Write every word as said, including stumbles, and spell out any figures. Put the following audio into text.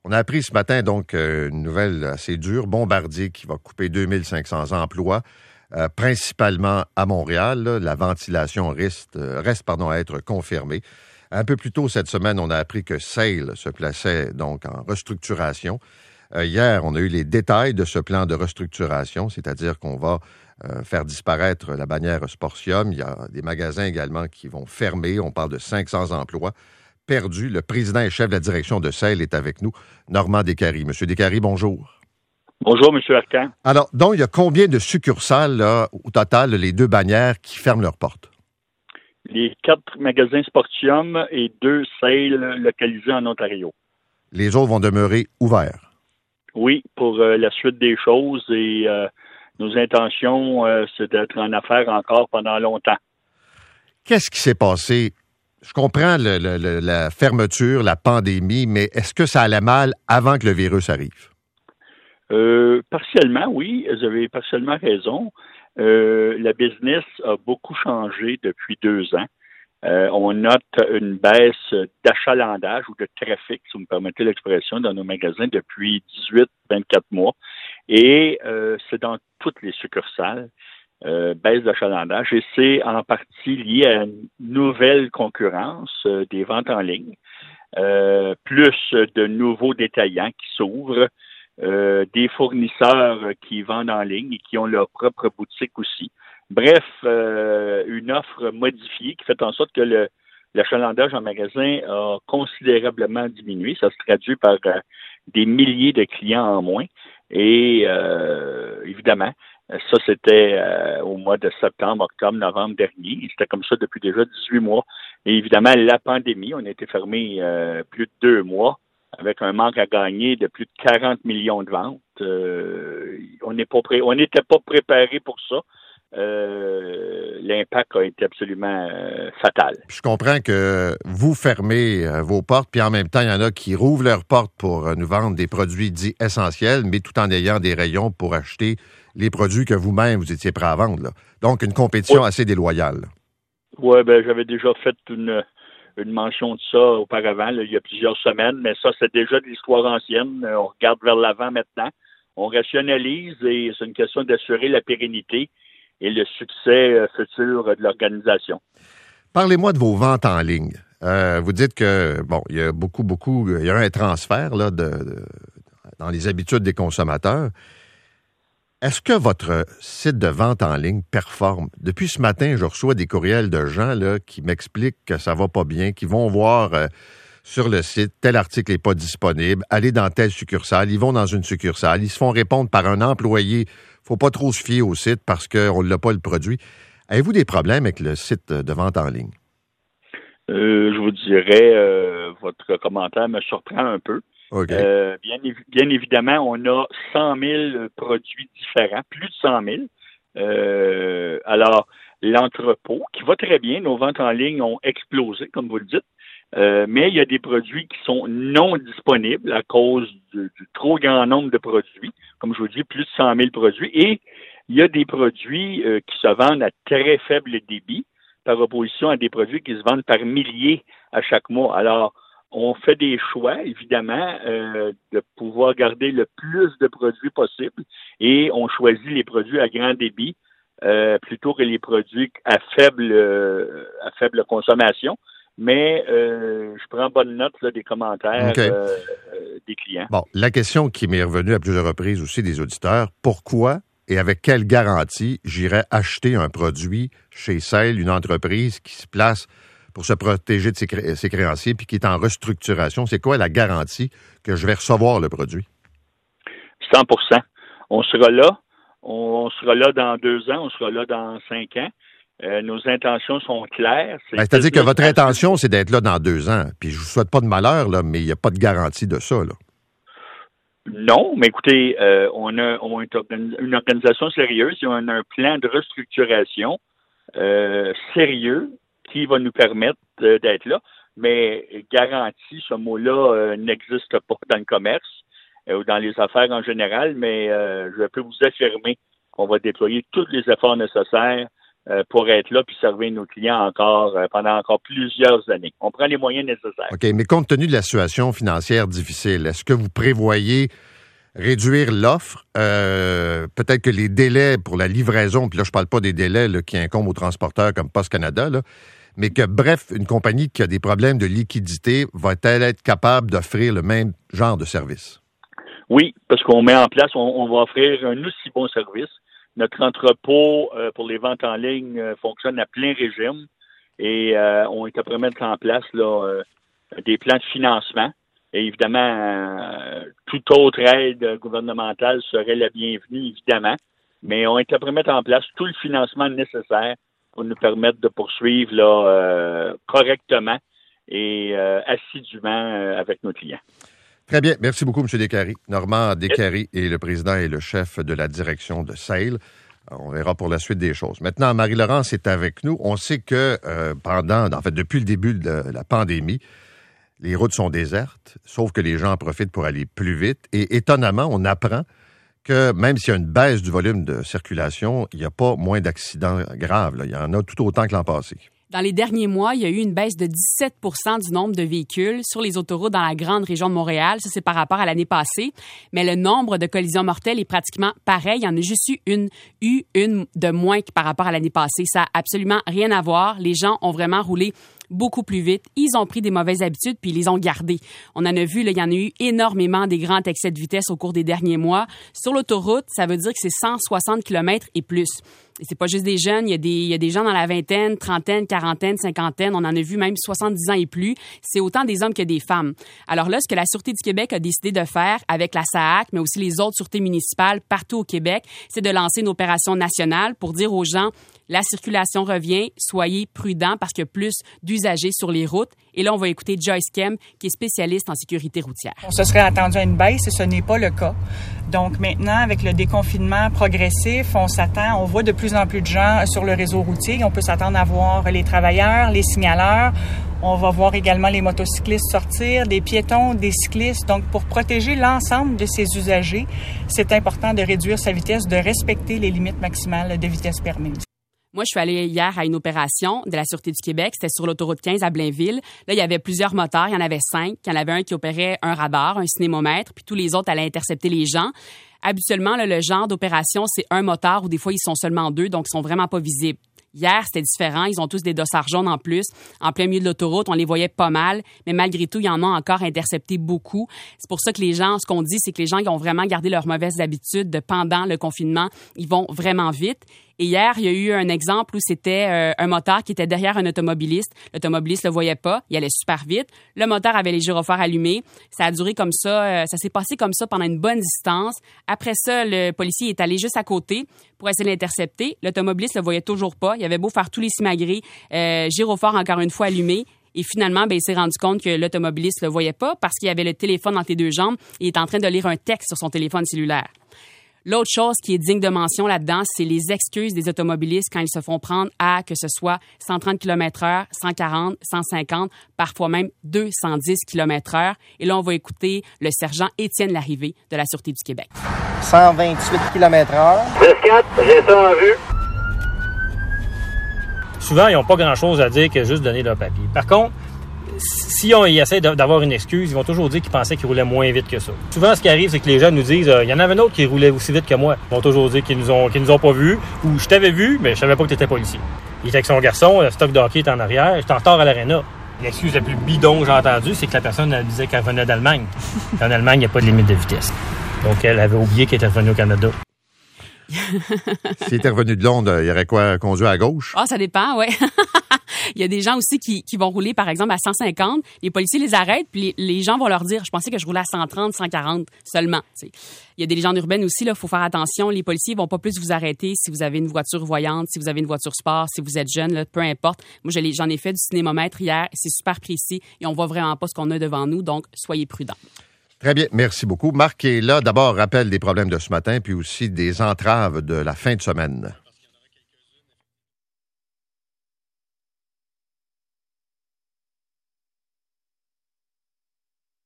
On a appris ce matin, donc, euh, une nouvelle assez dure. Bombardier qui va couper deux mille cinq cents emplois, euh, principalement à Montréal. Là, la ventilation reste, euh, reste pardon, à être confirmée. Un peu plus tôt cette semaine, on a appris que Sail se plaçait donc en restructuration. Euh, hier, on a eu les détails de ce plan de restructuration, c'est-à-dire qu'on va euh, faire disparaître la bannière Sportium. Il y a des magasins également qui vont fermer. On parle de cinq cents emplois perdus. Le président et chef de la direction de Sail est avec nous, Normand Décarie. Monsieur Décarie, bonjour. Bonjour, M. Arcan. Alors, donc, il y a combien de succursales, là, au total, les deux bannières qui ferment leurs portes? Les quatre magasins Sportium et deux Sail localisés en Ontario. Les autres vont demeurer ouverts? Oui, pour euh, la suite des choses et euh, nos intentions, euh, c'est d'être en affaires encore pendant longtemps. Qu'est-ce qui s'est passé? Je comprends le, le, le, la fermeture, la pandémie, mais est-ce que ça allait mal avant que le virus arrive? Euh, partiellement, oui. Vous avez partiellement raison. Euh, la business a beaucoup changé depuis deux ans. Euh, on note une baisse d'achalandage ou de trafic, si vous me permettez l'expression, dans nos magasins depuis dix-huit à vingt-quatre mois. Et euh, c'est dans toutes les succursales, euh, baisse d'achalandage. Et c'est en partie lié à une nouvelle concurrence euh, des ventes en ligne, euh, plus de nouveaux détaillants qui s'ouvrent, euh, des fournisseurs qui vendent en ligne et qui ont leur propre boutique aussi. Bref, euh, une offre modifiée qui fait en sorte que le, l'achalandage en magasin a considérablement diminué. Ça se traduit par euh, des milliers de clients en moins. Et euh, évidemment, ça c'était euh, au mois de septembre, octobre, novembre dernier. C'était comme ça depuis déjà dix-huit mois. Et évidemment, la pandémie, on a été fermé euh, plus de deux mois avec un manque à gagner de plus de quarante millions de ventes. Euh, on n'est pas pré- on n'était pas préparé pour ça. Euh, l'impact a été absolument euh, fatal. Je comprends que vous fermez euh, vos portes, puis en même temps, il y en a qui rouvrent leurs portes pour euh, nous vendre des produits dits essentiels, mais tout en ayant des rayons pour acheter les produits que vous-même, vous étiez prêt à vendre. Là. Donc, une compétition Oui. assez déloyale. Oui, ben j'avais déjà fait une, une mention de ça auparavant, là, il y a plusieurs semaines, mais ça, c'est déjà de l'histoire ancienne. On regarde vers l'avant maintenant. On rationalise et c'est une question d'assurer la pérennité et le succès futur de l'organisation. Parlez-moi de vos ventes en ligne. Euh, vous dites que, bon, il y a beaucoup, beaucoup, il y a un transfert là, de, de, dans les habitudes des consommateurs. Est-ce que votre site de vente en ligne performe? Depuis ce matin, je reçois des courriels de gens là, qui m'expliquent que ça va pas bien, qui vont voir euh, sur le site, tel article n'est pas disponible, aller dans telle succursale, ils vont dans une succursale, ils se font répondre par un employé. Faut pas trop se fier au site parce qu'on n'a pas le produit. Avez-vous des problèmes avec le site de vente en ligne? Euh, je vous dirais, euh, votre commentaire me surprend un peu. Okay. Euh, bien, bien évidemment, on a cent mille produits différents, plus de cent mille. Euh, alors, l'entrepôt, qui va très bien, nos ventes en ligne ont explosé, comme vous le dites, euh, mais il y a des produits qui sont non disponibles à cause du, du trop grand nombre de produits. Comme je vous dis, plus de cent mille produits. Et il y a des produits euh, qui se vendent à très faible débit par opposition à des produits qui se vendent par milliers à chaque mois. Alors, on fait des choix, évidemment, euh, de pouvoir garder le plus de produits possible et on choisit les produits à grand débit euh, plutôt que les produits à faible, euh, à faible consommation. Mais euh, je prends bonne note là, des commentaires Okay. euh, euh, des clients. Bon, la question qui m'est revenue à plusieurs reprises aussi des auditeurs, pourquoi et avec quelle garantie j'irais acheter un produit chez Sail, une entreprise qui se place pour se protéger de ses, cré- ses créanciers puis qui est en restructuration? C'est quoi la garantie que je vais recevoir le produit? cent pour cent. On sera là. On sera là dans deux ans. On sera là dans cinq ans. Euh, nos intentions sont claires. C'est Ben, c'est-à-dire que votre business intention, c'est d'être là dans deux ans. Puis je vous souhaite pas de malheur, là, mais il n'y a pas de garantie de ça, là. Non, mais écoutez, euh, on a, on a une organisation sérieuse et on a un plan de restructuration euh, sérieux qui va nous permettre euh, d'être là. Mais garantie, ce mot-là euh, n'existe pas dans le commerce euh, ou dans les affaires en général, mais euh, je peux vous affirmer qu'on va déployer tous les efforts nécessaires euh, pour être là puis servir nos clients encore euh, pendant encore plusieurs années. On prend les moyens nécessaires. OK, mais compte tenu de la situation financière difficile, est-ce que vous prévoyez réduire l'offre? Euh, peut-être que les délais pour la livraison, puis là, je parle pas des délais là, qui incombent aux transporteurs comme Post Canada, là, mais que, bref, une compagnie qui a des problèmes de liquidité va-t-elle être capable d'offrir le même genre de service? Oui, parce qu'on met en place, on, on va offrir un aussi bon service. Notre entrepôt euh, pour les ventes en ligne euh, fonctionne à plein régime et euh, on est après mettre en place là, euh, des plans de financement. Et évidemment, euh, toute autre aide gouvernementale serait la bienvenue, évidemment. Mais on est après mettre en place tout le financement nécessaire pour nous permettre de poursuivre là, euh, correctement et euh, assidûment euh, avec nos clients. Très bien. Merci beaucoup, M. Descaries. Normand Descaries est le président et le chef de la direction de Sail. On verra pour la suite des choses. Maintenant, Marie-Laurence est avec nous. On sait que euh, pendant, en fait, depuis le début de la pandémie, les routes sont désertes, sauf que les gens en profitent pour aller plus vite. Et étonnamment, on apprend que même s'il y a une baisse du volume de circulation, il n'y a pas moins d'accidents graves, là. Il y en a tout autant que l'an passé. Dans les derniers mois, il y a eu une baisse de dix-sept pour cent du nombre de véhicules sur les autoroutes dans la grande région de Montréal. Ça, c'est par rapport à l'année passée. Mais le nombre de collisions mortelles est pratiquement pareil. Il y en a juste eu une, eu une de moins que par rapport à l'année passée. Ça n'a absolument rien à voir. Les gens ont vraiment roulé beaucoup plus vite. Ils ont pris des mauvaises habitudes puis ils les ont gardées. On en a vu, là, il y en a eu énormément des grands excès de vitesse au cours des derniers mois. Sur l'autoroute, ça veut dire que c'est cent soixante kilomètres et plus. Et c'est pas juste des jeunes, il y a des, il y a des gens dans la vingtaine, trentaine, quarantaine, cinquantaine. On en a vu même soixante-dix ans et plus. C'est autant des hommes que des femmes. Alors là, ce que la Sûreté du Québec a décidé de faire avec la S A A C, mais aussi les autres sûretés municipales partout au Québec, c'est de lancer une opération nationale pour dire aux gens, la circulation revient, soyez prudents parce qu'il y a plus d'usagers sur les routes. Et là, on va écouter Joyce Kem, qui est spécialiste en sécurité routière. On se serait attendu à une baisse et ce n'est pas le cas. Donc maintenant, avec le déconfinement progressif, on s'attend, on voit de plus en plus de gens sur le réseau routier. On peut s'attendre à voir les travailleurs, les signaleurs. On va voir également les motocyclistes sortir, des piétons, des cyclistes. Donc, pour protéger l'ensemble de ces usagers, c'est important de réduire sa vitesse, de respecter les limites maximales de vitesse permises. Moi, je suis allée hier à une opération de la Sûreté du Québec. C'était sur l'autoroute quinze à Blainville. Là, il y avait plusieurs moteurs. Il y en avait cinq. Il y en avait un qui opérait un radar, un cinémomètre, puis tous les autres allaient intercepter les gens. Habituellement, là, le genre d'opération, c'est un moteur ou des fois, ils sont seulement deux, donc ils sont vraiment pas visibles. Hier, c'était différent. Ils ont tous des dossards jaunes en plus. En plein milieu de l'autoroute, on les voyait pas mal. Mais malgré tout, il y en a encore intercepté beaucoup. C'est pour ça que les gens, ce qu'on dit, c'est que les gens qui ont vraiment gardé leurs mauvaises habitudes de pendant le confinement, ils vont vraiment vite. Et hier, il y a eu un exemple où c'était euh, un moteur qui était derrière un automobiliste. L'automobiliste le voyait pas, il allait super vite. Le moteur avait les gyrophares allumés. Ça a duré comme ça, euh, ça s'est passé comme ça pendant une bonne distance. Après ça, le policier est allé juste à côté pour essayer de l'intercepter. L'automobiliste le voyait toujours pas. Il avait beau faire tous les simagrées, euh, gyrophare encore une fois allumé. Et finalement, ben, il s'est rendu compte que l'automobiliste le voyait pas parce qu'il avait le téléphone entre les deux jambes et il est en train de lire un texte sur son téléphone cellulaire. L'autre chose qui est digne de mention là-dedans, c'est les excuses des automobilistes quand ils se font prendre à que ce soit cent trente kilomètres heure, cent quarante, cent cinquante, parfois même deux cent dix kilomètres heure. Et là, on va écouter le sergent Étienne Larrivée de la Sûreté du Québec. cent vingt-huit kilomètres heure. dix quatre, j'ai ça en vue. Souvent, ils n'ont pas grand-chose à dire que juste donner leur papier. Par contre, si on y essaie d'avoir une excuse, ils vont toujours dire qu'ils pensaient qu'ils roulaient moins vite que ça. Souvent, ce qui arrive, c'est que les gens nous disent euh, « Il y en avait un autre qui roulait aussi vite que moi. » Ils vont toujours dire qu'ils nous ont, qu'ils nous ont pas vus ou « Je t'avais vu, mais je savais pas que tu étais policier. » Il était avec son garçon, le stock de hockey est en arrière, j'étais en retard à l'aréna. L'excuse la plus bidon que j'ai entendue, c'est que la personne elle disait qu'elle venait d'Allemagne. En Allemagne, il n'y a pas de limite de vitesse. Donc, elle avait oublié qu'elle était revenue au Canada. S'il était revenu de Londres, il y aurait quoi, conduit à gauche? Ah, ça dépend, ouais. Il y a des gens aussi qui, qui vont rouler, par exemple, à cent cinquante. Les policiers les arrêtent, puis les, les gens vont leur dire « Je pensais que je roulais à cent trente, cent quarante seulement. » T'sais. Il y a des légendes urbaines aussi, il faut faire attention. Les policiers vont pas plus vous arrêter si vous avez une voiture voyante, si vous avez une voiture sport, si vous êtes jeune, là, peu importe. Moi, je j'en ai fait du cinémomètre hier, c'est super précis et on voit vraiment pas ce qu'on a devant nous, donc soyez prudents. Très bien, merci beaucoup. Marc est là. D'abord, rappel des problèmes de ce matin, puis aussi des entraves de la fin de semaine.